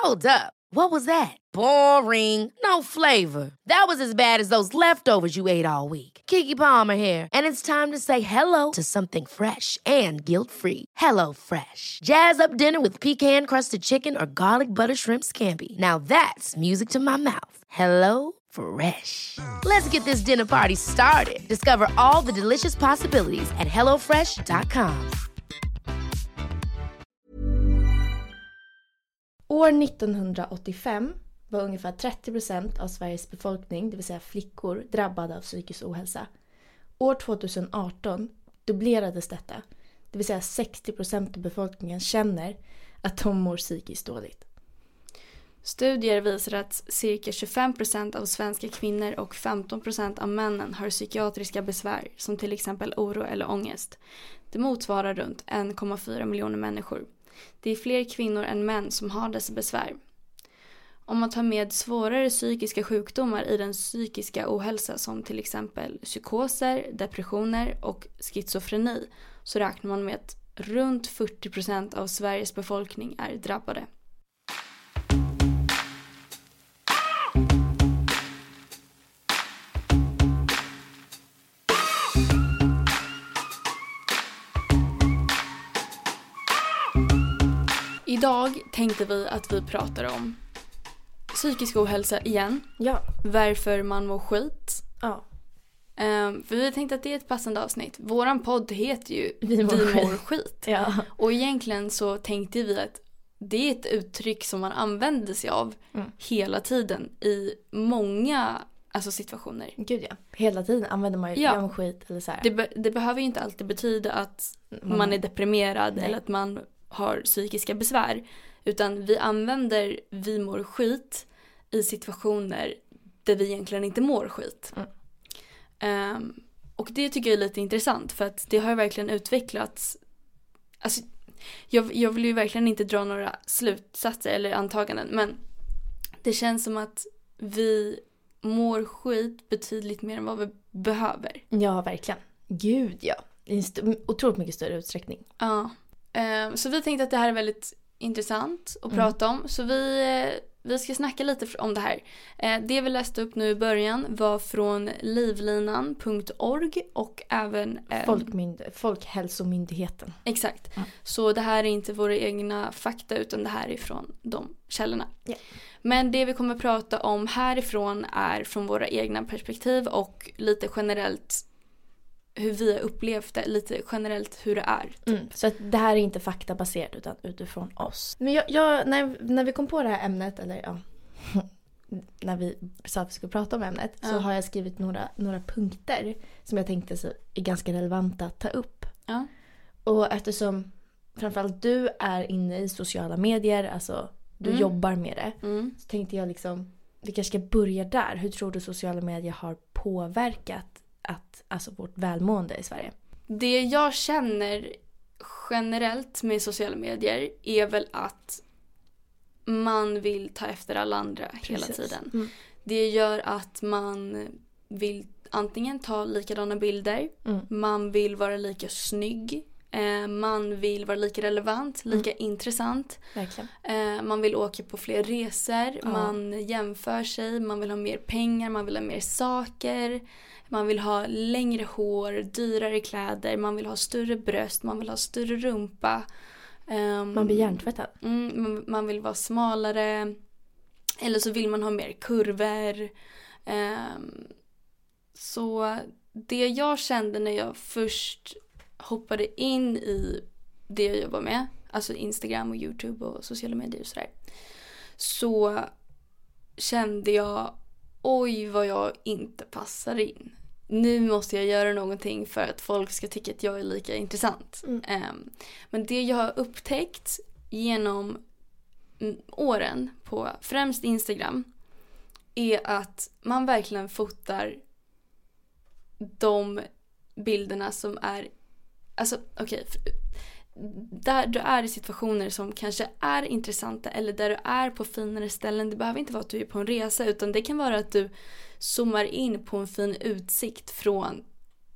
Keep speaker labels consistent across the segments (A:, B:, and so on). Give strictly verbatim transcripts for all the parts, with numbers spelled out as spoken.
A: Hold up. What was that? Boring. No flavor. That was as bad as those leftovers you ate all week. Keke Palmer here, and it's time to say hello to something fresh and guilt-free. Hello Fresh. Jazz up dinner with pecan-crusted chicken or garlic butter shrimp scampi. Now that's music to my mouth. Hello Fresh. Let's get this dinner party started. Discover all the delicious possibilities at hello fresh dot com.
B: År nittonhundraåttiofem var ungefär trettio procent av Sveriges befolkning, det vill säga flickor, drabbade av psykisk ohälsa. År tjugoarton dubblerades detta, det vill säga sextio procent av befolkningen känner att de mår psykiskt dåligt.
C: Studier visar att cirka tjugofem procent av svenska kvinnor och femton procent av männen har psykiatriska besvär som till exempel oro eller ångest. Det motsvarar runt en komma fyra miljoner människor. Det är fler kvinnor än män som har dessa besvär. Om man tar med svårare psykiska sjukdomar i den psykiska ohälsa som till exempel psykoser, depressioner och schizofreni så räknar man med att runt fyrtio procent av Sveriges befolkning är drabbade. Idag tänkte vi att vi pratar om psykisk ohälsa igen.
B: Ja.
C: Varför man mår skit.
B: Ja.
C: Um, för vi tänkte att det är ett passande avsnitt. Våran podd heter ju
B: Vi mår,
C: vi
B: skit.
C: mår skit.
B: Ja.
C: Och egentligen så tänkte vi att det är ett uttryck som man använder sig av mm. hela tiden i många alltså, situationer.
B: Gud ja. Hela tiden använder man ju ja. skit eller så här.
C: Det, be- det behöver ju inte alltid betyda att man, man är deprimerad Nej. eller att man har psykiska besvär. Utan vi använder vi mår skit i situationer där vi egentligen inte mår skit. Mm. Um, och det tycker jag är lite intressant för att det har verkligen utvecklats. Alltså, jag, jag vill ju verkligen inte dra några slutsatser eller antaganden, men det känns som att vi mår skit betydligt mer än vad vi behöver.
B: Ja, verkligen. Gud, ja. I en st- otroligt mycket större utsträckning.
C: Ja. Um, så vi tänkte att det här är väldigt intressant att mm. prata om. Så vi, vi ska snacka lite om det här. Uh, det vi läste upp nu i början var från livlinan punkt org och även um,
B: Folkmynd- Folkhälsomyndigheten.
C: Exakt. Mm. Så det här är inte våra egna fakta utan det här är från de källorna. Yeah. Men det vi kommer prata om härifrån är från våra egna perspektiv och lite generellt hur vi har upplevt det, lite generellt hur det är. Typ.
B: Mm, så att det här är inte faktabaserat utan utifrån oss. Men jag, jag, när, när vi kom på det här ämnet, eller ja, när vi sa att vi skulle prata om ämnet, ja. så har jag skrivit några, några punkter som jag tänkte så är ganska relevanta att ta upp.
C: Ja.
B: Och eftersom framförallt du är inne i sociala medier, alltså du mm. jobbar med det,
C: mm.
B: så tänkte jag liksom, vi kanske ska börja där. Hur tror du sociala medier har påverkat att, alltså vårt välmående i Sverige?
C: Det jag känner generellt med sociala medier är väl att man vill ta efter alla andra Precis. hela tiden. Mm. Det gör att man vill antingen ta likadana bilder, mm. man vill vara lika snygg, eh, man vill vara lika relevant, lika mm. intressant.
B: Verkligen.
C: Eh, man vill åka på fler resor,
B: ja.
C: man jämför sig, man vill ha mer pengar, man vill ha mer saker. Man vill ha längre hår, dyrare kläder, man vill ha större bröst, man vill ha större rumpa. Um,
B: man blir hjärntvättad.
C: Mm, man, man vill vara smalare. Eller så vill man ha mer kurvor. Um, så det jag kände när jag först hoppade in i det jag jobbar med, alltså Instagram och YouTube och sociala medier och sådär, så kände jag, oj vad jag inte passar in. Nu måste jag göra någonting för att folk ska tycka att jag är lika intressant.
B: Mm.
C: Um, men det jag har upptäckt genom åren på främst Instagram är att man verkligen fotar de bilderna som är, alltså okej, okay, där du är i situationer som kanske är intressanta eller där du är på finare ställen. Det behöver inte vara att du är på en resa, utan det kan vara att du zoomar in på en fin utsikt från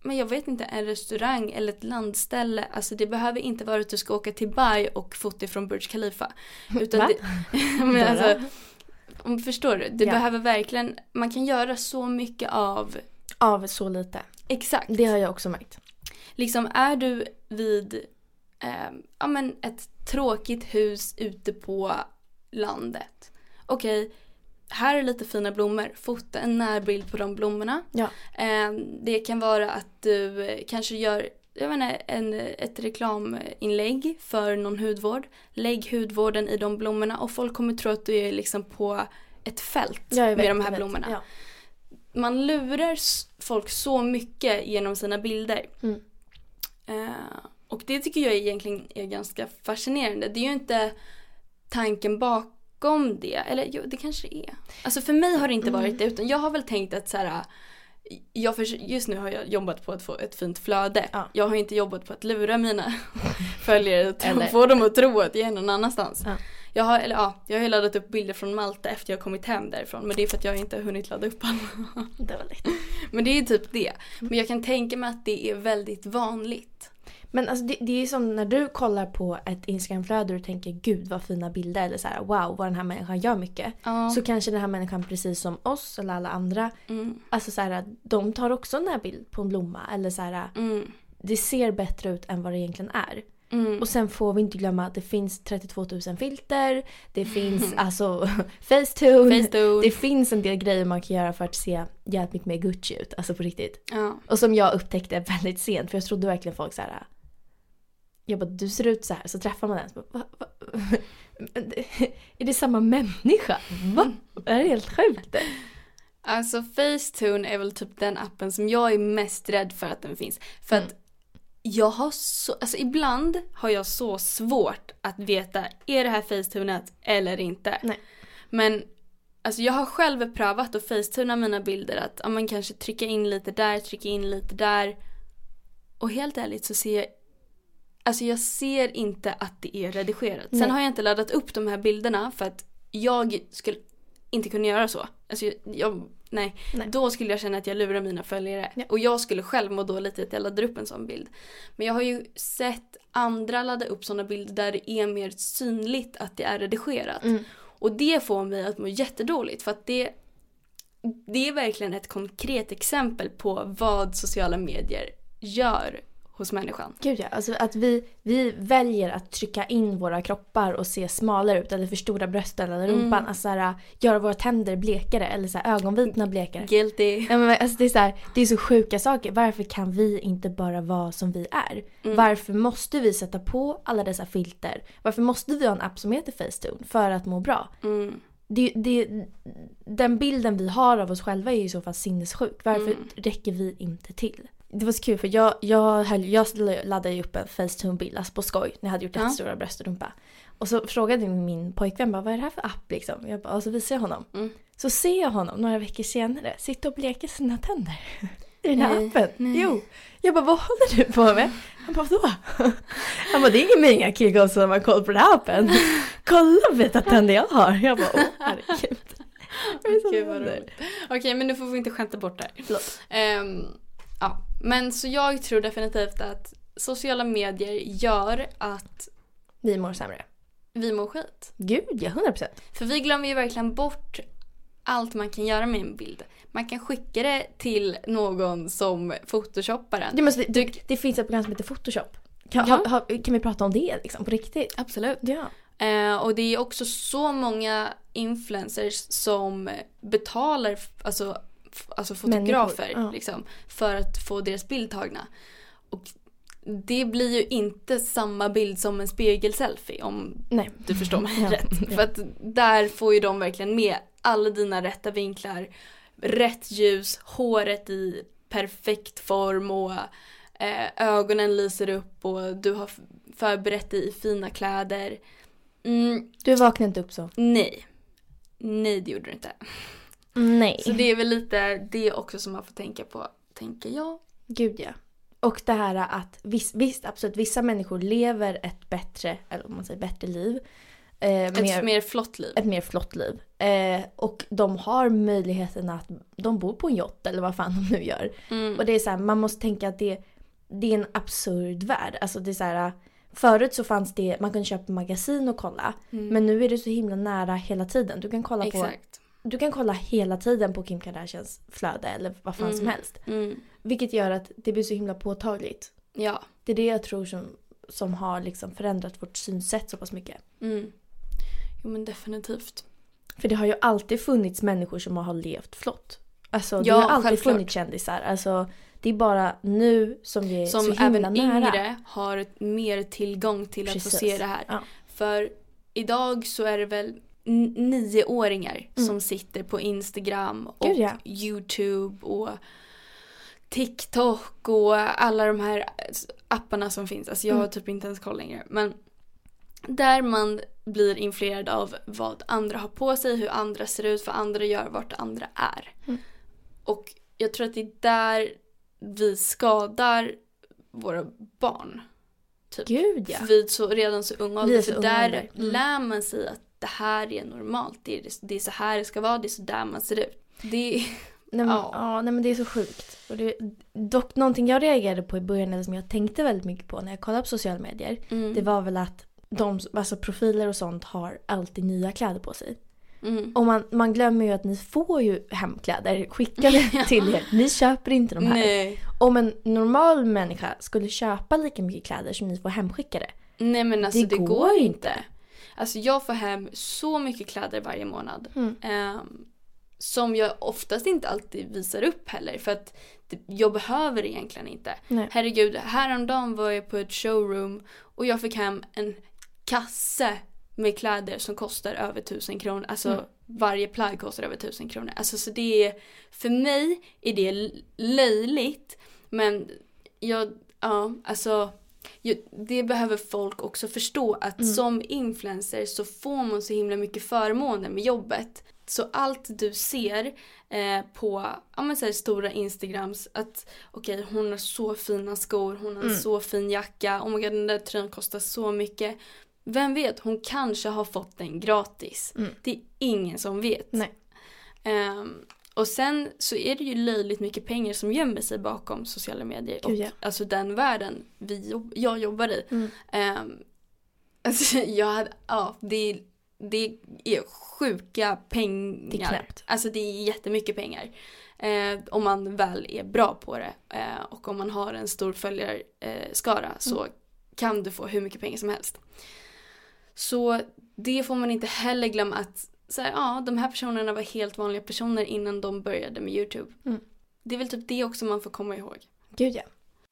C: men jag vet inte, en restaurang eller ett landställe. Alltså det behöver inte vara att du ska åka till Dubai och fota från Burj Khalifa. Utan
B: Va?
C: det, men alltså, om, förstår du? Det
B: ja. behöver
C: verkligen, man kan göra så mycket av...
B: Av så lite.
C: Exakt.
B: Det har jag också märkt.
C: Liksom är du vid eh, ja, men ett tråkigt hus ute på landet. Okej. Okay. Här är lite fina blommor. Fota en närbild på de blommorna.
B: Ja.
C: Eh, det kan vara att du kanske gör jag menar, en, ett reklaminlägg för någon hudvård. Lägg hudvården i de blommorna och folk kommer tro att du är liksom på ett fält
B: med
C: de här blommorna. Ja. Man lurar folk så mycket genom sina bilder.
B: Mm.
C: Eh, och det tycker jag egentligen är ganska fascinerande. Det är ju inte tanken bakom om det, eller jo, det kanske är. Alltså för mig har det inte varit det, utan jag har väl tänkt att så här, jag för, just nu har jag jobbat på att få ett fint flöde.
B: Ja.
C: Jag har inte jobbat på att lura mina följare och få dem att tro att jag är någon annanstans.
B: Ja.
C: Jag har, eller ja, jag har laddat upp bilder från Malta efter jag kommit hem därifrån, men det är för att jag inte har hunnit ladda upp alla.
B: Det var lite.
C: Men det är typ det. Men jag kan tänka mig att det är väldigt vanligt.
B: Men alltså det, det är som när du kollar på ett Instagramflöde och du tänker gud vad fina bilder eller så här, wow vad den här människan gör mycket.
C: Ja.
B: Så kanske den här människan precis som oss eller alla andra
C: Mm.
B: alltså så här, de tar också en här bild på en blomma eller så här,
C: Mm.
B: det ser bättre ut än vad det egentligen är.
C: Mm.
B: Och sen får vi inte glömma att det finns trettiotvå tusen filter, det finns alltså Facetune,
C: Facetune.
B: det finns en del grejer man kan göra för att se jävligt mycket mer Gucci ut, alltså på riktigt.
C: Ja.
B: Och som jag upptäckte väldigt sent, för jag trodde verkligen folk så här. Jag bara, du ser ut så här, så träffar man den. Så bara, va, va? Är det samma människa? Va? Det är helt sjukt.
C: Alltså Facetune är väl typ den appen som jag är mest rädd för att den finns. För
B: Mm.
C: att jag har så, alltså ibland har jag så svårt att veta, är det här Facetunet eller inte?
B: Nej.
C: Men alltså jag har själv prövat att Facetuna mina bilder, att ja, man kanske trycka in lite där, trycka in lite där. Och helt ärligt så ser jag Alltså jag ser inte att det är redigerat. Sen
B: Nej.
C: har jag inte laddat upp de här bilderna för att jag skulle inte kunna göra så. Alltså jag, jag nej.
B: Nej.
C: Då skulle jag känna att jag lurar mina följare.
B: Ja.
C: Och jag skulle själv må dåligt att jag laddar upp en sån bild. Men jag har ju sett andra ladda upp såna bilder där det är mer synligt att det är redigerat.
B: Mm.
C: Och det får mig att må jättedåligt för att det, det är verkligen ett konkret exempel på vad sociala medier gör hos människan.
B: Gud ja, alltså att vi, vi väljer att trycka in våra kroppar och se smalare ut eller för stora brösten eller rumpan.
C: Mm.
B: Alltså så här, göra våra tänder blekare eller så här, ögonvitorna blekare.
C: Guilty.
B: Ja, men alltså det, är så här, det är så sjuka saker. Varför kan vi inte bara vara som vi är?
C: Mm.
B: Varför måste vi sätta på alla dessa filter? Varför måste vi ha en app som heter Facetune för att må bra?
C: Mm.
B: Det, det, den bilden vi har av oss själva är ju i så fall sinnessjuk. Varför
C: Mm.
B: räcker vi inte till? Det var så kul för jag, jag, höll, jag laddade ju upp en Facetune-bild alltså på skoj när jag hade gjort
C: Ja.
B: ett stora bröst och rumpa. Och så frågade min pojkvän bara, vad är det här för app liksom? Jag bara, och så visade jag honom.
C: Mm.
B: Så ser jag honom några veckor senare sitta och bleka sina tänder i den här
C: Nej,
B: appen.
C: nej.
B: Jo. Jag bara, vad håller du på med? Han bara, vadå? Han bara, det är ingen mening att killar som har koll på den här appen. Kolla vilka tänder jag har. Jag bara, åh herregud.
C: Okej, vad roligt. Okej, men nu får vi inte skämta bort det här. Um, ja. Men så jag tror definitivt att sociala medier gör att
B: Vi mår sämre.
C: vi mår skit.
B: Gud, ja, hundra procent.
C: För vi glömmer ju verkligen bort allt man kan göra med en bild. Man kan skicka det till någon som photoshoppar den.
B: Det, måste, det, det finns ett program som heter Photoshop. Kan,
C: Ja.
B: ha, ha, kan vi prata om det liksom, på riktigt?
C: Absolut.
B: Ja.
C: Eh, och det är också så många influencers som betalar f- alltså, f- alltså fotografer
B: Människor, ja.
C: liksom, för att få deras bild tagna. Och det blir ju inte samma bild som en spegelselfie om
B: Nej.
C: du förstår mig
B: Ja.
C: rätt.
B: Ja.
C: För att där får ju de verkligen med alla dina rätta vinklar, rätt ljus, håret i perfekt form och eh, ögonen lyser upp och du har f- förberett dig i fina kläder. Mm,
B: Du vaknade inte upp så?
C: nej. Nej, det gjorde du inte.
B: Nej.
C: Så det är väl lite det också som man får tänka på, tänker jag.
B: Gud ja. Och det här att visst, visst absolut vissa människor lever ett bättre, eller om man säger bättre liv. Eh,
C: ett mer, mer flott liv.
B: Ett mer flott liv. Eh, och de har möjligheten att de bor på en yacht eller vad fan de nu gör.
C: Mm.
B: Och det är så här, man måste tänka att det, det är en absurd värld. Alltså det är så här, förut så fanns det, man kunde köpa magasin och kolla. Mm. Men nu är det så himla nära hela tiden. Du kan kolla
C: Exakt.
B: på Du kan kolla hela tiden på Kim Kardashians flöde eller vad fan mm. som helst.
C: Mm.
B: Vilket gör att det blir så himla påtagligt.
C: Ja.
B: Det är det jag tror som, som har liksom förändrat vårt synsätt så pass mycket.
C: Mm. Jo men definitivt.
B: För det har ju alltid funnits människor som har levt flott. Alltså det
C: ja,
B: har alltid
C: självklart.
B: funnits kändisar. Alltså det är bara nu som vi är
C: som
B: så himla
C: även
B: nära.
C: yngre har mer tillgång till Precis. Att få se det här.
B: Ja.
C: För idag så är det väl n- nioåringar
B: mm.
C: som sitter på Instagram och
B: Gud, ja.
C: YouTube och TikTok och alla de här apparna som finns. Alltså jag har mm. typ inte ens koll längre. Men där man blir influerad av vad andra har på sig, hur andra ser ut, vad andra gör, vart andra är. Mm. Och jag tror att det är där vi skadar våra barn. Typ.
B: Gud, ja.
C: Vid så, redan så unga ålder. För där
B: mm.
C: lär man sig att det här är normalt. Det är, det är så här det ska vara, det är så där man ser ut. Det är...
B: Nej, men, ja. Ja, nej, men det är så sjukt. Och det, dock någonting jag reagerade på i början, eller som jag tänkte väldigt mycket på när jag kollade på sociala medier. Mm. Det var väl att de, alltså profiler och sånt har alltid nya kläder på sig. Mm. Och man, man glömmer ju att ni får ju hemkläder skickade ja. till er. Ni köper inte de här.
C: Nej.
B: Om en normal människa skulle köpa lika mycket kläder som ni får hemskickade.
C: Nej men alltså det, det går,
B: går
C: inte.
B: inte.
C: Alltså jag får hem så mycket kläder varje månad. Mm. Um, som jag oftast inte alltid visar upp heller. För att det, jag behöver egentligen inte. Nej. Herregud, häromdagen var jag på ett showroom och jag fick hem en kasse med kläder som kostar över tusen kronor. Alltså mm. varje plagg kostar över tusen kronor. Alltså så det är, för mig är det löjligt. Men jag, ja, alltså jag, det behöver folk också förstå att mm. som influencer så får man så himla mycket förmåner med jobbet. Så allt du ser eh, på ja, men så här, stora Instagrams att okej, okay, hon har så fina skor, hon har en mm. så fin jacka, oh my god, den där tröjan kostar så mycket. Vem vet, hon kanske har fått den gratis. Mm. Det är ingen som vet.
B: Nej.
C: Um, och sen så är det ju löjligt mycket pengar som gömmer sig bakom sociala medier.
B: Gud, ja.
C: Och alltså den världen vi jobb- jag jobbar i. Mm. Um, alltså jag hade, ja, det, det är sjuka pengar.
B: Det är knäppt.
C: Alltså det är jättemycket pengar. Eh, om man väl är bra på det. Eh, och om man har en stor följarskara eh, så mm. kan du få hur mycket pengar som helst. Så det får man inte heller glömma att så här, ja, de här personerna var helt vanliga personer innan de började med YouTube. Mm. Det är väl typ det också man får komma ihåg.
B: Gud ja.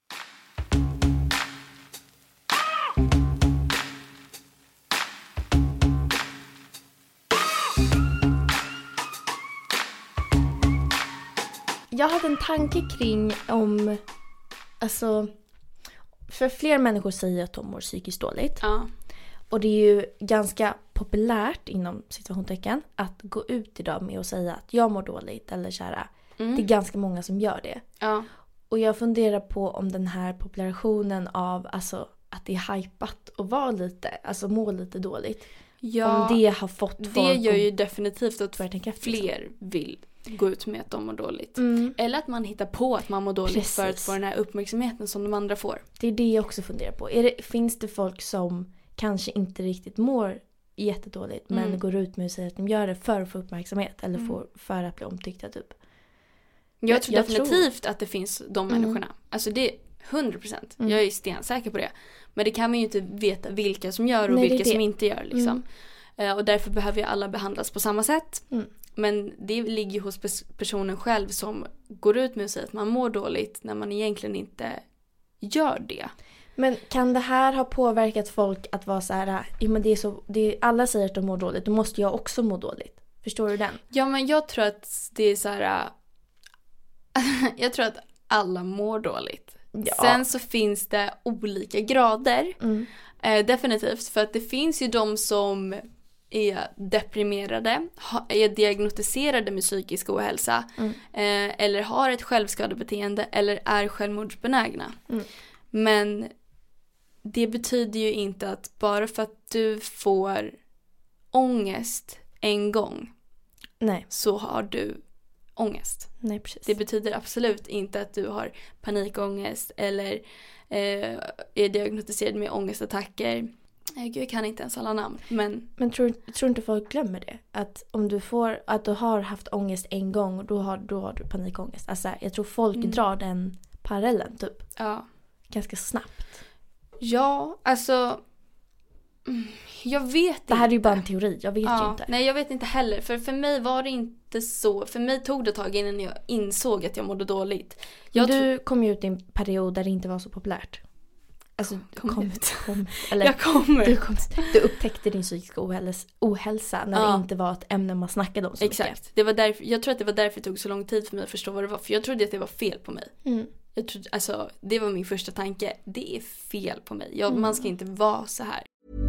B: Jag hade en tanke kring om, alltså, för fler människor säger att de mår psykiskt dåligt.
C: Ja.
B: Och det är ju ganska populärt inom situationstecken att gå ut idag med att säga att jag mår dåligt eller kära. Mm. Det är ganska många som gör det.
C: Ja.
B: Och jag funderar på om den här populationen av alltså, att det är hypat att vara lite, alltså må lite dåligt.
C: Ja,
B: om det har fått folk
C: det gör ju definitivt att
B: efter,
C: fler
B: liksom.
C: vill gå ut med att de mår dåligt.
B: Mm.
C: Eller att man hittar på att man mår dåligt. Precis. För att få den här uppmärksamheten som de andra får.
B: Det är det jag också funderar på. Är det, finns det folk som kanske inte riktigt mår jättedåligt men mm. går ut med att säga att de gör det för att få uppmärksamhet eller mm. för, för att bli omtyckta typ?
C: Jag, jag tror jag definitivt tror. Att det finns de mm. människorna. Alltså det är hundra procent. Mm. Jag är stensäker på det. Men det kan man ju inte veta vilka som gör och Nej, vilka som inte gör liksom. Mm. Uh, och därför behöver ju alla behandlas på samma sätt. Mm. Men det ligger hos personen själv som går ut med att säga att man mår dåligt när man egentligen inte gör det.
B: Men kan det här ha påverkat folk att vara så här, ja, men det är så, det är, alla säger att de mår dåligt, då måste jag också må dåligt. Förstår du den?
C: Ja, men jag tror att det är så här, jag tror att alla mår dåligt. Ja. Sen så finns det olika grader. Mm. Eh, definitivt, för att det finns ju de som är deprimerade, är diagnostiserade med psykisk ohälsa mm. eh, eller har ett självskadebeteende eller är självmordsbenägna. Mm. Men det betyder ju inte att bara för att du får ångest en gång
B: Nej.
C: så har du ångest.
B: Nej, precis.
C: Det betyder absolut inte att du har panikångest eller eh, är diagnostiserad med ångestattacker. Eh, Gud, jag kan inte ens alla namn. Men,
B: men tror, tror inte folk glömmer det? Att om du får, att du har haft ångest en gång, då har, då har du panikångest. Alltså, jag tror folk
C: Mm.
B: drar den parallellen typ.
C: ja.
B: Ganska snabbt.
C: Ja, alltså... mm, Jag vet inte.
B: Det här är ju bara en teori, jag vet
C: ja,
B: ju inte.
C: Nej, jag vet inte heller. För för mig var det inte så. För mig tog det ett tag innan jag insåg att jag mådde dåligt. Jag
B: du
C: tro-
B: kom ju ut i en period där det inte var så populärt. Alltså, du
C: Kom
B: kom,
C: ut.
B: kom, eller,
C: jag kommer.
B: du, kom, du upptäckte din psykiska ohälsa, ohälsa när
C: Ja.
B: det inte var ett ämne man snackade om så
C: Exakt.
B: mycket.
C: Det var därför, jag tror att det var därför det tog så lång tid för mig att förstå vad det var. För jag trodde att det var fel på mig.
B: Mm.
C: Jag trodde, alltså, det var min första tanke. Det är fel på mig. Jag,
B: Mm.
C: Man ska inte vara så här.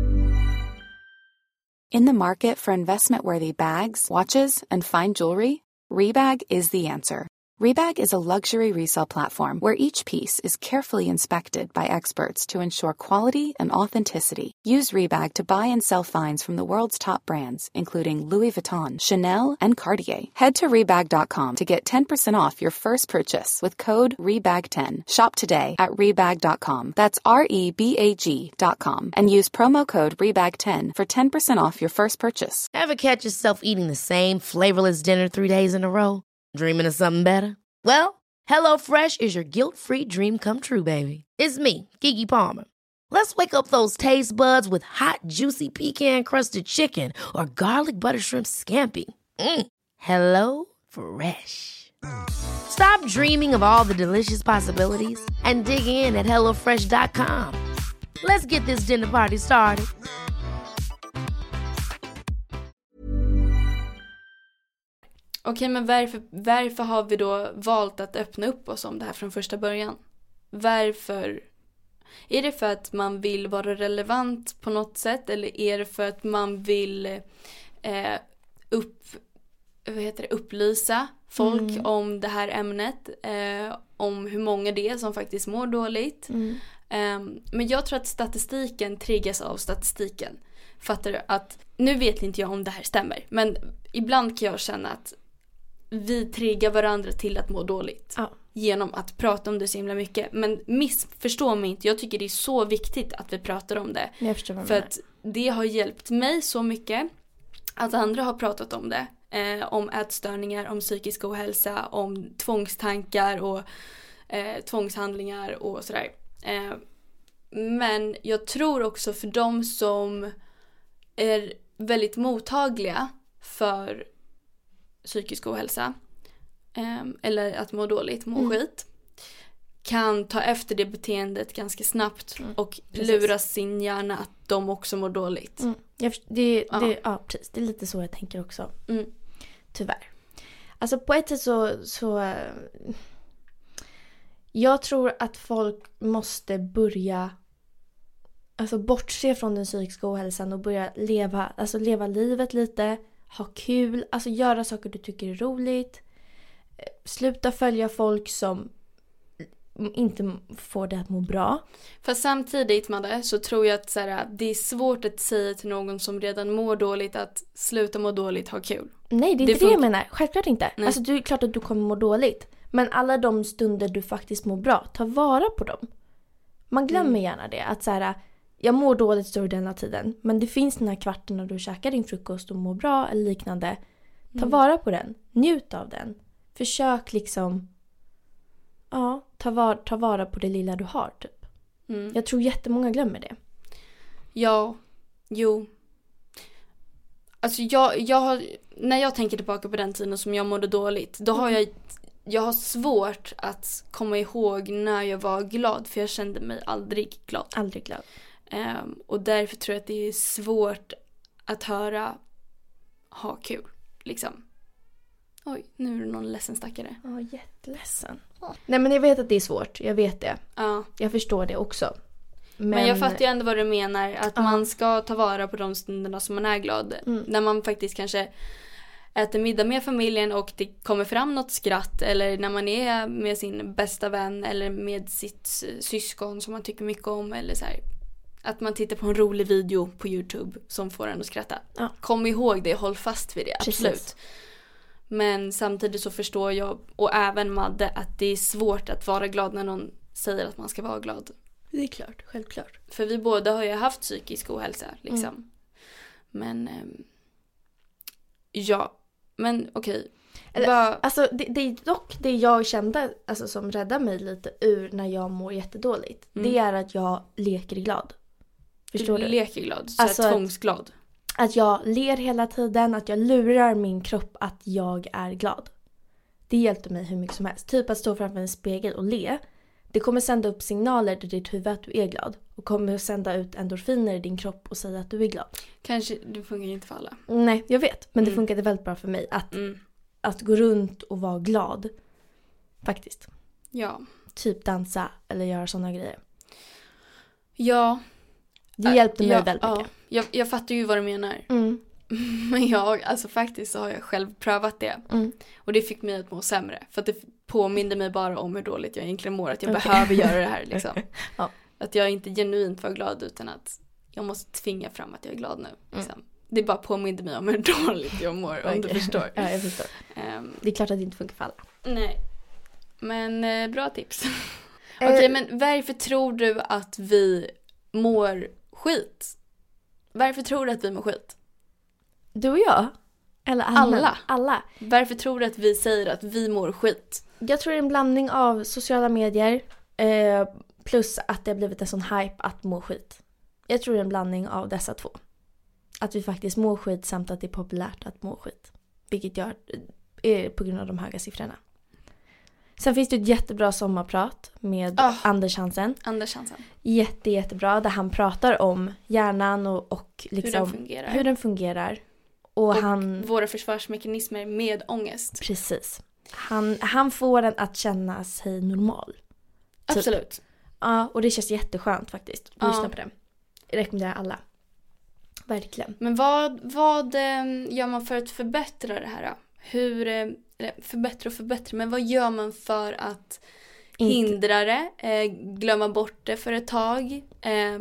D: In the market for investment-worthy bags, watches, and fine jewelry, Rebag is the answer. Rebag is a luxury resale platform where each piece is carefully inspected by experts to ensure quality and authenticity. Use Rebag to buy and sell finds from the world's top brands, including Louis Vuitton, Chanel, and Cartier. Head to Rebag dot com to get ten percent off your first purchase with code R E B A G ten. Shop today at Rebag dot com. That's R E B A G dot com. And use promo code R E B A G ten for ten percent off your first purchase.
A: Ever catch yourself eating the same flavorless dinner three days in a row? Dreaming of something better? Well, HelloFresh is your guilt-free dream come true, baby. It's me, Keke Palmer. Let's wake up those taste buds with hot, juicy pecan-crusted chicken or garlic butter shrimp scampi. Mm. Hello Fresh. Stop dreaming of all the delicious possibilities and dig in at hello fresh dot com. Let's get this dinner party started.
C: Okej, men varför, varför har vi då valt att öppna upp oss om det här från första början? Varför? Är det för att man vill vara relevant på något sätt? Eller är det för att man vill eh, upp, vad heter det, upplysa folk
B: Mm.
C: om det här ämnet? Eh, om hur många det är som faktiskt mår dåligt?
B: Mm.
C: Um, men jag tror att statistiken triggas av statistiken. Fattar du? Att, nu vet inte jag om det här stämmer, men ibland kan jag känna att vi triggar varandra till att må dåligt.
B: Ja.
C: Genom att prata om det så himla mycket. Men missförstå mig inte, jag tycker det är så viktigt att vi pratar om det.
B: Jag förstår vad du
C: För
B: menar.
C: att det har hjälpt mig så mycket att andra har pratat om det. Eh, om ätstörningar, om psykisk ohälsa, om tvångstankar och eh, tvångshandlingar och sådär. Eh, men jag tror också för de som är väldigt mottagliga för psykisk ohälsa eh, eller att må dåligt, må
B: Mm.
C: skit, kan ta efter det beteendet ganska snabbt
B: Mm,
C: och
B: precis.
C: lura sin hjärna att de också mår dåligt.
B: Mm. Jag, först- det,
C: Ja.
B: det, ja, precis. Det är lite så jag tänker också.
C: Mm.
B: Tyvärr. Alltså på ett sätt så... så eh, jag tror att folk måste börja... Alltså bortse från den psykiska ohälsan och börja leva, alltså leva livet lite. Ha kul. Alltså göra saker du tycker är roligt. Eh, Sluta följa folk som inte får dig att må bra.
C: Fast samtidigt, Madde, så tror jag att så här, det är svårt att säga till någon som redan mår dåligt att sluta må dåligt, ha kul.
B: Nej, det är
C: Det
B: inte det jag
C: funkar-
B: menar. Självklart inte.
C: Nej.
B: Alltså, det är klart att du kommer må dåligt. Men alla de stunder du faktiskt mår bra, ta vara på dem. Man glömmer
C: Mm.
B: gärna det. Att så här, jag mår dåligt större delen av tiden. Men det finns den här kvarten när du käkar din frukost och mår bra eller liknande. Ta
C: Mm.
B: vara på den. Njut av den. Försök liksom... Ja, ta, var, ta vara på det lilla du har, typ.
C: Mm.
B: Jag tror jättemånga glömmer det.
C: Ja, jo. Alltså jag, jag har, när jag tänker tillbaka på den tiden som jag mådde dåligt, då har jag, jag har svårt att komma ihåg när jag var glad, för jag kände mig aldrig glad.
B: Aldrig glad.
C: Ehm, och därför tror jag att det är svårt att höra ha kul, liksom. Oj, nu är det någon ledsen stackare.
B: Ja, jätteledsen. Nej, men jag vet att det är svårt. Jag vet det.
C: Ja.
B: Jag förstår det också. Men,
C: Men jag fattar ju ändå vad du menar. Att
B: Ja.
C: man ska ta vara på de stunderna som man är glad.
B: Mm.
C: När man faktiskt kanske äter middag med familjen och det kommer fram något skratt. Eller när man är med sin bästa vän eller med sitt syskon som man tycker mycket om. Eller så här. Att man tittar på en rolig video på YouTube som får en att skratta. Ja. Kom ihåg det, håll fast vid det, absolut. Precis. Men samtidigt så förstår jag, och även Madde, att det är svårt att vara glad när någon säger att man ska vara glad.
B: Det är klart, självklart.
C: För vi båda har ju haft psykisk ohälsa, liksom. Mm. Men, ähm, ja, men okej.
B: Eller,
C: Bara...
B: Alltså det, det är dock det jag kände, alltså, som räddar mig lite ur när jag mår jättedåligt. Mm. Det är att jag leker glad. Förstår
C: du?
B: Du
C: leker glad, så
B: alltså
C: är tvångsglad.
B: Att, att jag ler hela tiden, att jag lurar min kropp att jag är glad. Det hjälpte mig hur mycket som helst. Typ att stå framför en spegel och le. Det kommer sända upp signaler till ditt huvud att du är glad. Och kommer sända ut endorfiner i din kropp och säga att du är glad.
C: Kanske, det funkar inte för alla.
B: Nej, jag vet. Men
C: mm.
B: det funkade väldigt bra för mig. Att, mm. att gå runt och vara glad. Faktiskt.
C: Ja.
B: Typ dansa eller göra sådana grejer.
C: Ja.
B: Det hjälpte mig
C: ja,
B: väldigt
C: ja.
B: mycket.
C: Jag, jag fattar ju vad du menar.
B: Mm.
C: Men jag, alltså faktiskt så har jag själv prövat det.
B: Mm.
C: Och det fick mig att må sämre. För att det påminde mig bara om hur dåligt jag egentligen mår. Att jag okay. behöver göra det här liksom. Ja. Att jag inte genuint var glad, utan att jag måste tvinga fram att jag är glad nu. Liksom. Mm. Det bara påminde mig om hur dåligt jag mår, okay. om du förstår.
B: Ja, jag förstår. Um, det är klart att det inte funkar för alla.
C: Nej. Men eh, bra tips. Okej, okay, men varför tror du att vi mår skit? Varför tror du att vi mår skit?
B: Du och jag? Eller alla?
C: Alla.
B: alla.
C: Varför tror du att vi säger att vi mår skit?
B: Jag tror det är en blandning av sociala medier eh, plus att det har blivit en sån hype att må skit. Jag tror det är en blandning av dessa två. Att vi faktiskt mår skit samt att det är populärt att må skit. Vilket gör är på grund av de höga siffrorna. Sen finns det ett jättebra sommarprat med oh, Anders Hansen.
C: Anders Hansen.
B: Jätte, jättebra, där han pratar om hjärnan och, och liksom
C: hur den fungerar.
B: Hur den fungerar. Och,
C: och
B: han,
C: våra försvarsmekanismer med ångest.
B: Precis. Han, han får en att känna sig normal.
C: Absolut.
B: Typ. Ja, och det känns jätteskönt faktiskt.
C: Ja.
B: Lyssna på det. Jag rekommenderar alla. Verkligen.
C: Men vad, vad gör man för att förbättra det här då? Hur, eller förbättra och förbättra, men vad gör man för att hindra det, eh, glömma bort det för ett tag, eh,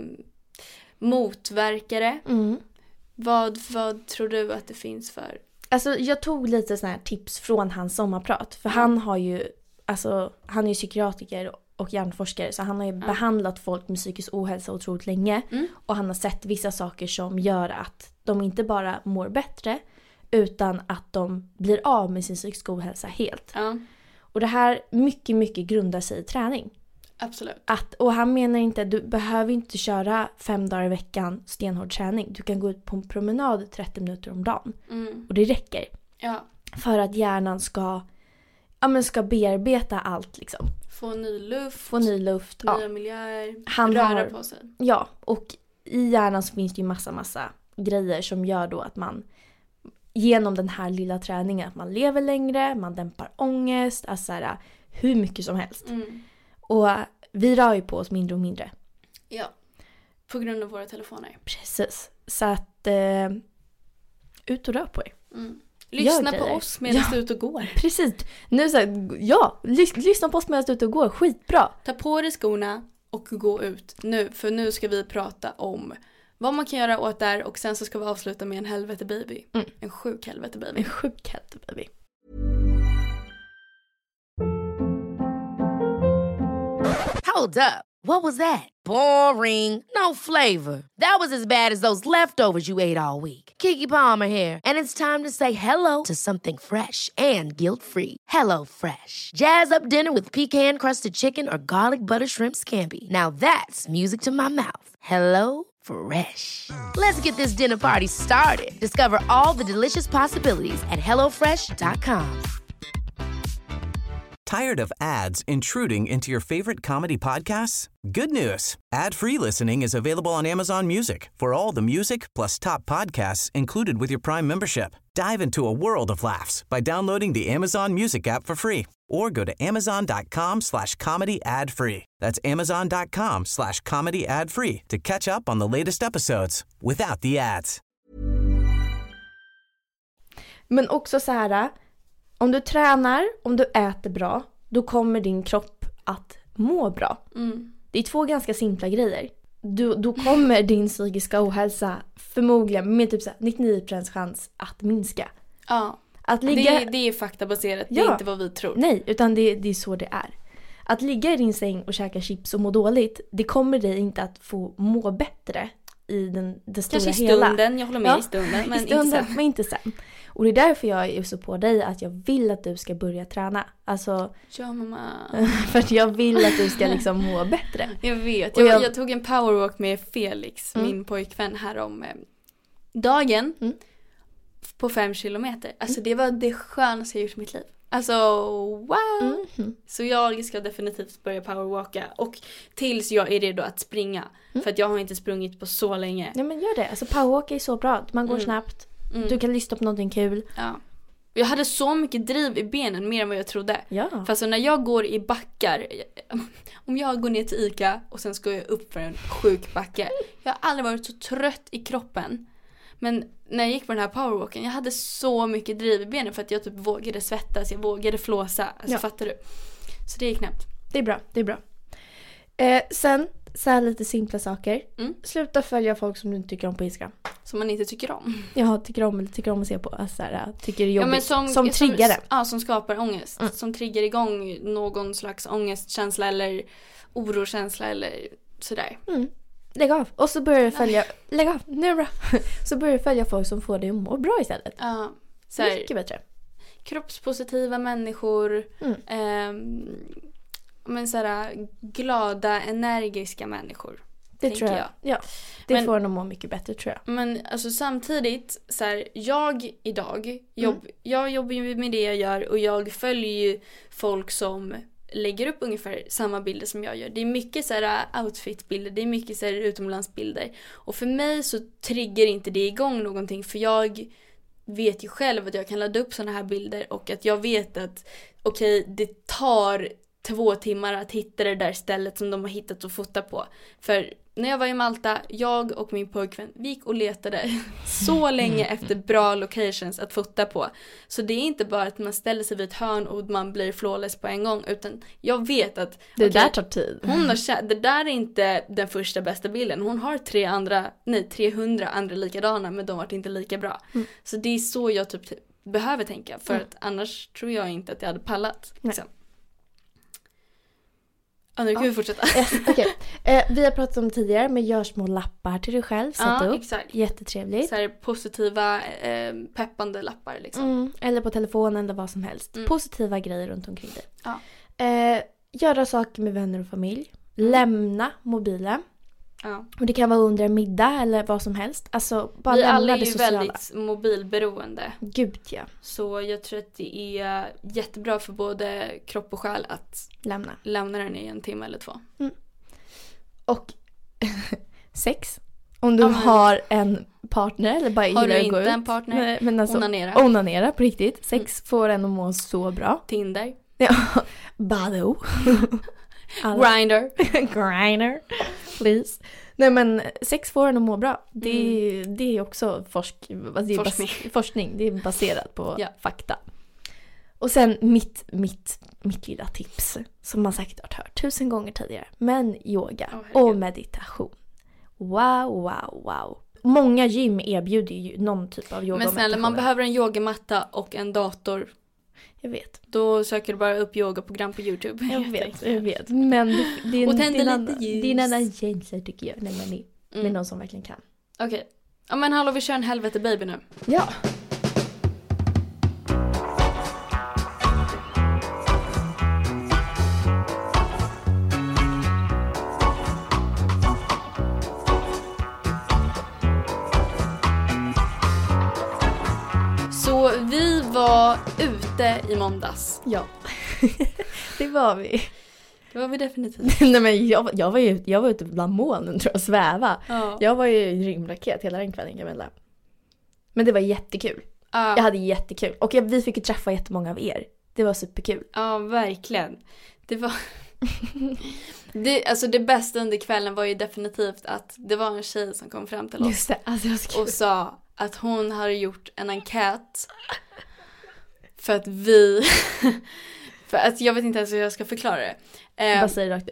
C: motverka det?
B: Mm.
C: Vad, vad tror du att det finns för?
B: Alltså jag tog lite såna här tips från hans sommarprat. För mm. han har ju, alltså han är ju psykiatriker och hjärnforskare. Så han har ju mm. behandlat folk med psykisk ohälsa otroligt länge.
C: Mm.
B: Och han har sett vissa saker som gör att de inte bara mår bättre, utan att de blir av med sin psykisk ohälsa helt.
C: Ja.
B: Och det här mycket, mycket grundar sig i träning.
C: Absolut.
B: Att, och han menar inte att du behöver inte köra fem dagar i veckan stenhård träning. Du kan gå ut på en promenad trettio minuter om dagen.
C: Mm.
B: Och det räcker.
C: Ja.
B: För att hjärnan ska, ja, men ska bearbeta allt liksom.
C: Få ny luft.
B: Få ny luft.
C: Nya
B: ja.
C: miljöer.
B: Han
C: röra
B: har,
C: på sig.
B: Ja, och i hjärnan så finns det ju massa, massa grejer som gör då att man genom den här lilla träningen att man lever längre, man dämpar ångest, alltså här, hur mycket som helst.
C: Mm.
B: Och vi rör ju på oss mindre och mindre.
C: Ja, på grund av våra telefoner.
B: Precis. Så att eh, ut och rör på er.
C: Mm. Lyssna på oss medan
B: ja.
C: du är ute och går.
B: Precis. Nu så här, ja, lys- lyssna på oss medan du är ute och går. Skitbra.
C: Ta på dig skorna och gå ut nu. För nu ska vi prata om vad man kan göra åt det här. Och sen så ska vi avsluta med en helvete baby.
B: Mm.
C: En sjuk helvete baby.
B: En sjuk helvete baby.
A: Hold up. What was that? Boring. No flavor. That was as bad as those leftovers you ate all week. Keke Palmer here, and it's time to say hello to something fresh and guilt-free. Hello Fresh. Jazz up dinner with pecan-crusted chicken or garlic butter shrimp scampi. Now that's music to my mouth. Hello Fresh. Let's get this dinner party started. Discover all the delicious possibilities at hello fresh dot com.
E: Tired of ads intruding into your favorite comedy podcasts? Good news. Ad-free listening is available on Amazon Music for all the music plus top podcasts included with your Prime membership. Dive into a world of laughs by downloading the Amazon Music app for free or go to amazon.com slash comedy ad free. That's amazon.com slash comedy ad free to catch up on the latest episodes without the ads.
B: Men också så här, om du tränar, om du äter bra, då kommer din kropp att må bra.
C: Mm.
B: Det är två ganska simpla grejer. då, då kommer din psykiska ohälsa förmodligen med typ så här nittionio procent chans att minska.
C: Ja,
B: att ligga...
C: det, det är faktabaserat, det
B: ja.
C: är inte vad vi tror.
B: Nej, utan det, det är så det är. Att ligga i din säng och käka chips och må dåligt, det kommer dig inte att få må bättre i den, det stora
C: Kanske i
B: hela.
C: stunden, jag håller med
B: ja.
C: i stunden, men
B: I stunden,
C: inte sen.
B: Men inte sen. Och det är därför jag är så på dig att jag vill att du ska börja träna. Alltså,
C: Ja, mamma.
B: för att jag vill att du ska liksom må bättre.
C: Jag vet,
B: Och
C: jag,
B: jag-
C: jag tog en powerwalk med Felix,
B: Mm.
C: min pojkvän, här om eh, dagen
B: Mm.
C: på fem kilometer. Alltså det var det skönaste jag gjort i mitt liv. Alltså wow!
B: Mm.
C: Så jag ska definitivt börja powerwalka och tills jag är redo att springa.
B: Mm.
C: För att jag har inte sprungit på så länge.
B: Ja, men gör det. Alltså powerwalk är så bra. Man går
C: Mm.
B: snabbt.
C: Mm.
B: Du kan lyssna på någonting kul.
C: Ja. Jag hade så mycket driv i benen, mer än vad jag trodde.
B: Ja.
C: För alltså när jag går i backar, om jag går ner till Ica och sen ska jag upp för en sjuk backe. Jag har aldrig varit så trött i kroppen. Men när jag gick på den här powerwalken, jag hade så mycket driv i benen för att jag typ vågade svettas, jag vågade flåsa. Alltså
B: Ja.
C: fattar du? Så det är knäppt.
B: Det är bra, det är bra. Eh, sen, så här lite simpla saker.
C: Mm.
B: Sluta följa folk som du inte tycker om på Instagram.
C: Som man inte tycker om.
B: Jag tycker om, eller tycker om att se på. Alltså, så här, tycker det är
C: Ja,
B: jobbigt.
C: men som,
B: som triggar det.
C: Ja, som skapar ångest.
B: Mm.
C: Som triggar igång någon slags ångestkänsla eller orokänsla eller sådär.
B: Mm. Lägg av. Och så börjar du följa... Lägg av, nu är det bra. Så börjar du följa folk som får dig att må bra istället.
C: Ja, så här,
B: Mycket bättre.
C: kroppspositiva människor.
B: Mm.
C: ehm, men så här, glada, energiska människor.
B: Det
C: tänker
B: tror jag.
C: jag.
B: Ja, det
C: Men-
B: får nog må mycket bättre tror jag.
C: Men alltså samtidigt, så här, jag idag, jobb,
B: Mm.
C: jag jobbar ju med det jag gör och jag följer ju folk som lägger upp ungefär samma bilder som jag gör. Det är mycket så här outfitbilder, det är mycket så här utomlandsbilder. Och för mig så triggar inte det igång någonting, för jag vet ju själv att jag kan ladda upp såna här bilder och att jag vet att okej, okay, det tar två timmar att hitta det där stället som de har hittat och fota på. För när jag var i Malta, jag och min pojkvän, vi gick och letade så länge efter bra locations att fota på. Så det är inte bara att man ställer sig vid ett hörn och man blir flawless på en gång, utan jag vet att
B: Det
C: okej,
B: där tar tid.
C: hon har, kä- det där är inte den första bästa bilden. Hon har tre andra, nej trehundra andra likadana, men de var inte lika bra.
B: Mm.
C: Så det är så jag typ behöver tänka, för
B: Mm.
C: att annars tror jag inte att jag hade pallat.
B: Nej.
C: Liksom. Ja, nu kan
B: Ja.
C: vi fortsätta.
B: Yes, okej. eh, vi har pratat om tidigare, men gör små lappar till dig själv. Sätt
C: Ja,
B: upp.
C: exakt.
B: Jättetrevligt.
C: Så här positiva, eh, peppande lappar liksom.
B: Mm, eller på telefonen eller vad som helst.
C: Mm.
B: Positiva grejer runt omkring dig.
C: Ja.
B: Eh, göra saker med vänner och familj.
C: Mm.
B: Lämna mobilen.
C: Ja.
B: Och det kan vara under en middag eller vad som helst. Alltså bara
C: Vi
B: lämna
C: alla är
B: det
C: ju
B: sociala.
C: väldigt mobilberoende.
B: Gud ja.
C: Så jag tror att det är jättebra för både kropp och själ att
B: Lämna.
C: lämna den i en timme eller två.
B: Och sex. Om du
C: Ja, men-
B: har en partner eller bara
C: Har
B: gillar
C: du
B: att gå
C: inte
B: ut.
C: en partner,
B: Nej, men alltså,
C: onanera. Mm.
B: onanera på riktigt. Sex får en att må så bra.
C: Tinder.
B: Ja. Badoo. Alla-
C: Grindr.
B: Griner. Please. Nej men sex får en att må bra. Det, det är också forsk, alltså det är
C: Forskning.
B: Bas, forskning. Det är baserat på
C: Ja.
B: fakta. Och sen mitt, mitt, mitt lilla tips som man säkert har hört tusen gånger tidigare. Men yoga
C: Åh, herregud.
B: och meditation. Wow, wow, wow. Många gym erbjuder ju någon typ av yoga
C: Men
B: och
C: snälla,
B: meditation.
C: man behöver en yogamatta och en dator.
B: Jag vet.
C: Då söker du bara upp yogaprogram på YouTube.
B: Jag vet, jag vet. Men det, det är
C: Och
B: en,
C: tänder
B: det är en
C: lite
B: annan,
C: ljus.
B: det är en annan känsla tycker jag. När man är med
C: Mm.
B: någon som verkligen kan.
C: Okej. Ja men hallå, vi kör en helvete baby nu.
B: Ja.
C: Så vi var ute i måndags.
B: Ja. Det var vi.
C: Det var vi definitivt.
B: Nej men jag, jag var ju jag var ute bland molnen tror jag, sväva.
C: Ja.
B: Jag var ju i rymdraket hela den kvällen Camilla. Men det var jättekul.
C: Ja.
B: Jag hade jättekul. Och jag, vi fick ju träffa jättemånga av er. Det var superkul.
C: Ja, verkligen. Det var... det, alltså det bästa under kvällen var ju definitivt att det var en tjej som kom fram till oss
B: Just det, alltså jag ska...
C: och sa att hon hade gjort en enkät för att vi... för att jag vet inte ens hur jag ska förklara det. Eh,
B: Bara säg rakt ut.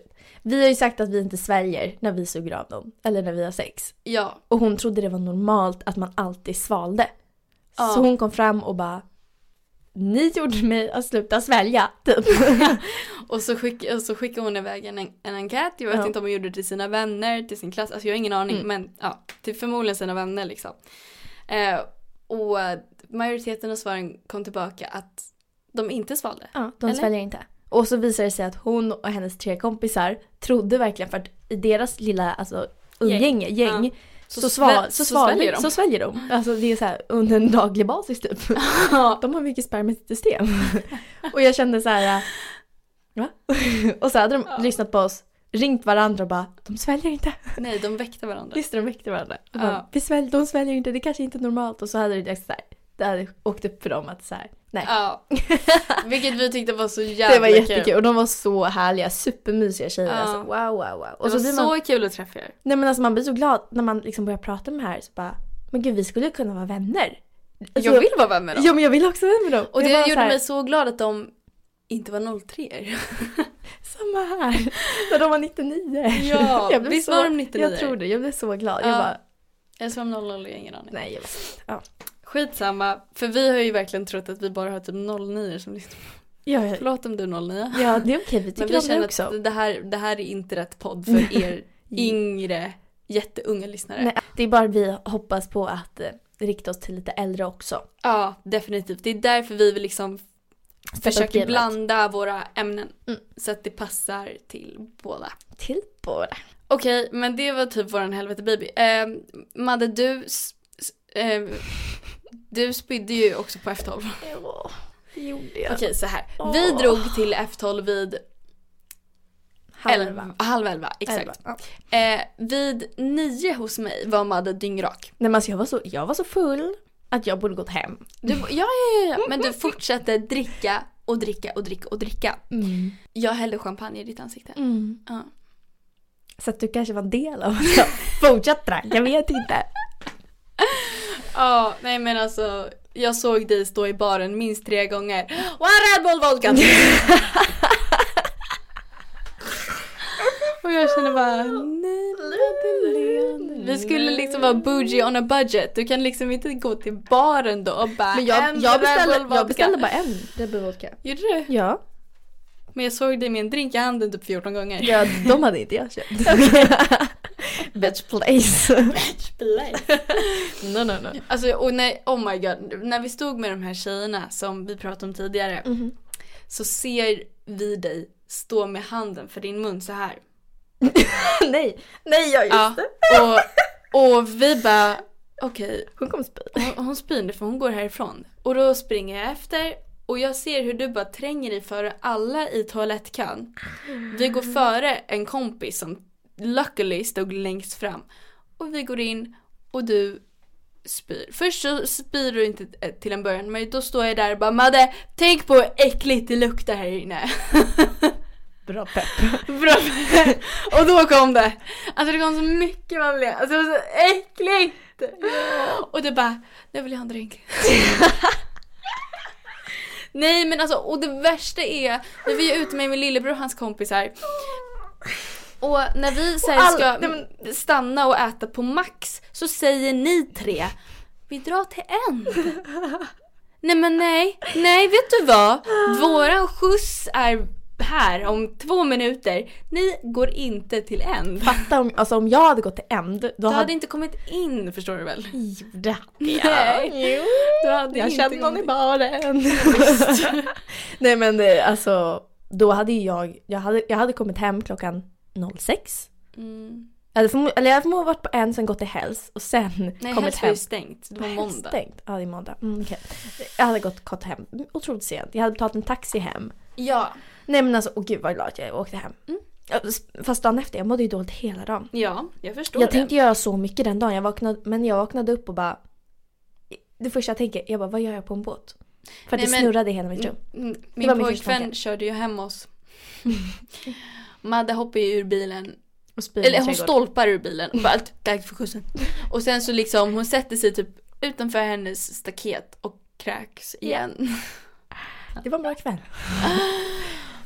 B: Vi har ju sagt att vi inte sväljer när vi suger av dem. Eller när vi har sex.
C: Ja.
B: Och hon trodde det var normalt att man alltid svalde.
C: Ja.
B: Så hon kom fram och bara... Ni gjorde mig att sluta svälja, typ.
C: och, så skick, och så skickade hon iväg en, en enkät. Jag vet
B: Ja.
C: inte om hon gjorde det till sina vänner, till sin klass. Alltså jag har ingen aning.
B: Mm.
C: Men ja, till förmodligen sina vänner liksom. Eh, och majoriteten av svaren kom tillbaka att de inte svalde.
B: Ja, de
C: Eller?
B: sväljer inte. Och så visade det sig att hon och hennes tre kompisar trodde verkligen, för att i deras lilla alltså, umgänge, gäng,
C: Ja.
B: så,
C: Så
B: sval,
C: svä-
B: så,
C: så
B: sval,
C: sväljer de.
B: så sväljer de. Alltså det är så här under en daglig basis typ. De har mycket sperma i sitt system. Och jag kände så här, va? Och så hade de
C: Ja.
B: lyssnat på oss, ringt varandra och bara, de sväljer inte.
C: Nej, de väckte varandra.
B: Visst, de väckte varandra. De,
C: Ja.
B: bara, vi sväljer, de sväljer inte, det kanske inte är normalt. Och så hade det så här, det hade åkt upp för dem att så här, nej.
C: Ja. Vilket vi tyckte var så jävla
B: Det var jättekul.
C: kul.
B: Och de var så härliga, supermysiga tjejer.
C: Ja.
B: Alltså, wow, wow, wow. Och
C: Det
B: så
C: var
B: blir
C: så
B: man,
C: kul att träffa er.
B: nej men alltså man blir så glad när man liksom börjar prata med det här. Så bara, men gud, vi skulle kunna vara vänner. Alltså,
C: Jag vill vara vän med dem.
B: Ja, men jag vill också vara med dem.
C: Och det
B: Jag var
C: gjorde
B: så här,
C: mig så glad att de inte var noll tre.
B: samma här. När de var nittionio.
C: Ja,
B: Jag blev
C: visst
B: så,
C: var de nittionio?
B: Jag tror det, jag blev så glad.
C: Ja.
B: Jag bara,
C: Eller så var de noll noll, jag har ingen aning.
B: nej jag vet inte. Ja.
C: Skitsamma, för vi har ju verkligen trott att vi bara har typ noll nio som lyssnar.
B: Ja, ja,
C: Förlåt om du är noll nio.
B: ja, det är okej, vi
C: Men
B: tycker
C: vi
B: om det
C: känner
B: också.
C: att det här, det här är inte rätt podd för er yngre, jätteunga lyssnare.
B: Nej, det är bara vi hoppas på att eh, rikta oss till lite äldre också.
C: Ja, definitivt. Det är därför vi vill liksom försöker
B: gamet.
C: blanda våra ämnen
B: Mm.
C: så att det passar till båda.
B: Till båda.
C: Okej, men det var typ våran helvete baby. Eh, Madde, du s- s- eh, du spydde ju också på F tolv.
B: Ja, det gjorde jag.
C: Okej, så här. Vi
B: Åh.
C: drog till F tolv vid
B: Halva.
C: elva, halv elva, exakt.
B: Elva, ja.
C: Eh, vid nio hos mig var Madde dyngrak.
B: Nej, men alltså jag, var så, jag var så full att jag borde gått hem.
C: Du, ja, ja, ja, ja, men du fortsatte dricka och dricka och dricka och dricka.
B: Mm.
C: Jag hällde champagne i ditt ansikte.
B: Mm.
C: Ja.
B: Så att du kanske var en del av att jag fortsatt drack, jag vet inte.
C: Ja, nej men alltså jag såg dig stå i baren minst tre gånger. One Red Bull vodka! Och jag känner bara, nej Madeleine. Vi skulle liksom vara bougie on a budget. Du kan liksom inte gå till baren då och bara
B: Men jag,
C: en
B: jag,
C: Red
B: beställde,
C: Bull vodka.
B: jag beställde bara en Red Bull vodka.
C: Gjorde du?
B: Ja.
C: Men jag såg dig med en drink i handen typ fjorton gånger.
B: Ja, de hade inte jag köpt. Bitch place. no, no, no.
C: Alltså, och nej, oh my god. När vi stod med de här tjejerna som vi pratade om tidigare
B: Mm-hmm.
C: så ser vi dig stå med handen för din mun så här.
B: nej, nej, ja just
C: Ja,
B: det.
C: och, och vi bara, okej,
B: Hon kommer spy.
C: hon, hon spyr för hon går härifrån. Och då springer jag efter och jag ser hur du bara tränger dig före alla i toalettkön. Vi går före en kompis som luckily stod längst fram. Och vi går in och du spyr. Först så spyr du inte till en början, men då står jag där och bara, Madde, tänk på hur äckligt det luktar här inne.
B: Bra pepp.
C: Bra. Och då kom det. Alltså det kom så mycket man blev. Alltså det var så äckligt. Och du bara, nu vill jag ha en drink. Nej men alltså, och det värsta är, när vi är ute med min lillebror och hans kompisar. Och när vi så här, ska
B: All-
C: stanna och äta på Max, så säger ni tre, vi drar till en. Nej men nej, nej vet du vad? Våran skjuts är här om två minuter. Ni går inte till en.
B: Fatta om, alltså om jag hade gått till End, då
C: Du
B: hade...
C: hade inte kommit in, förstår du väl?
B: Gjorde
C: Nej.
B: Jo.
C: Du hade
B: Jag
C: inte
B: kände någon i
C: kommit
B: baren. Nej men det, alltså, då hade ju jag, jag hade, jag hade kommit hem klockan sex.
C: Mm.
B: Jag hade förmo- eller jag hade förmodligen varit på en, sen gått till Hells och sen
C: Nej,
B: kommit
C: helst var
B: hem.
C: ju stängt. Det var
B: Hells
C: måndag.
B: Stängt. Ja, det är måndag. Mm, okay. Jag hade gått, gått hem otroligt sent. Jag hade tagit en taxi hem.
C: Ja.
B: Nej men alltså, åh gud vad glad jag åkte hem.
C: Mm.
B: Ja, fast dagen efter, jag mådde ju dåligt hela dagen.
C: Ja, jag förstår
B: Jag
C: det.
B: tänkte göra så mycket den dagen. Jag vaknade, men jag vaknade upp och bara... Det första jag tänker, jag bara, vad gör jag på en båt? För att
C: Nej,
B: det
C: men-
B: snurrade i hela mitt rum.
C: Mm,
B: Det
C: Min
B: var min
C: pojkvän
B: tanke.
C: körde ju hem oss. Madde hoppade ju ur bilen.
B: Och spyr i
C: Eller hon
B: trädgården.
C: stolpar ur bilen och bara, tack för skjutsen. Och sen så liksom, hon sätter sig typ utanför hennes staket och kräks igen.
B: Det var en bra kväll.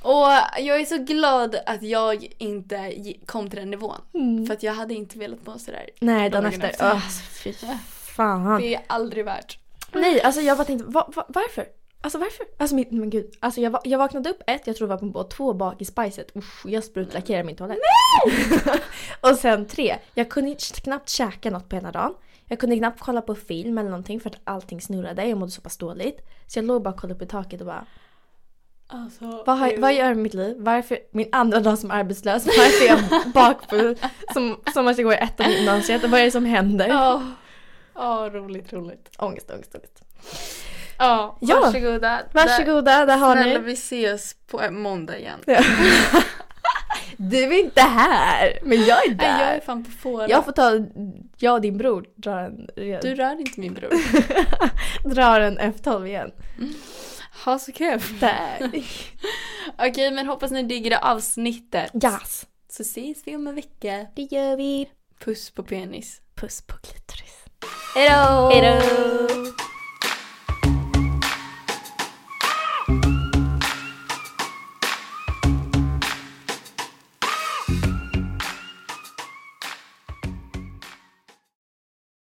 C: Och jag är så glad att jag inte kom till den nivån. Mm. För att jag hade inte velat må sådär.
B: Nej, dagen efter. efter. Oh, fy fan.
C: Det är aldrig värt.
B: Nej, alltså jag bara tänkte, va, va, varför? Alltså varför? Alltså min, men gud. Alltså jag, jag vaknade upp ett, jag tror det var på båt, två bak i spicet. Usch, jag sprutlackerade min toalett. Nej! Och sen tre, jag kunde knappt käka något på hela dagen. Jag kunde knappt kolla på film eller någonting för att allting snurrade. Jag mådde så pass dåligt. Så jag låg bara och kollade upp i taket och bara... Alltså, vad, har, vad gör jag med mitt liv? Varför min andra dag som arbetslös? Varför är jag bakfull som, som att jag går i ettan i gymnasiet? Vad är det som händer?
C: Ja, oh. oh, roligt, roligt.
B: Ångest, ångest, ångest.
C: Ja, ja, varsågoda.
B: Varsågoda, där har ni.
C: Snälla, vi ses på måndag igen.
B: Ja. Du är inte här, men jag är där.
C: Nej, jag är fan på fåra.
B: Jag får ta, jag och din bror drar en...
C: Du rör inte min bror.
B: Drar en F tolv igen.
C: Mm. Ha så kul. Okej, okay, men hoppas ni digger det avsnittet.
B: Yes.
C: Så ses vi om en vecka.
B: Det gör vi.
C: Puss på penis.
B: Puss på klitoris.
C: Hejdå!
B: Hejdå!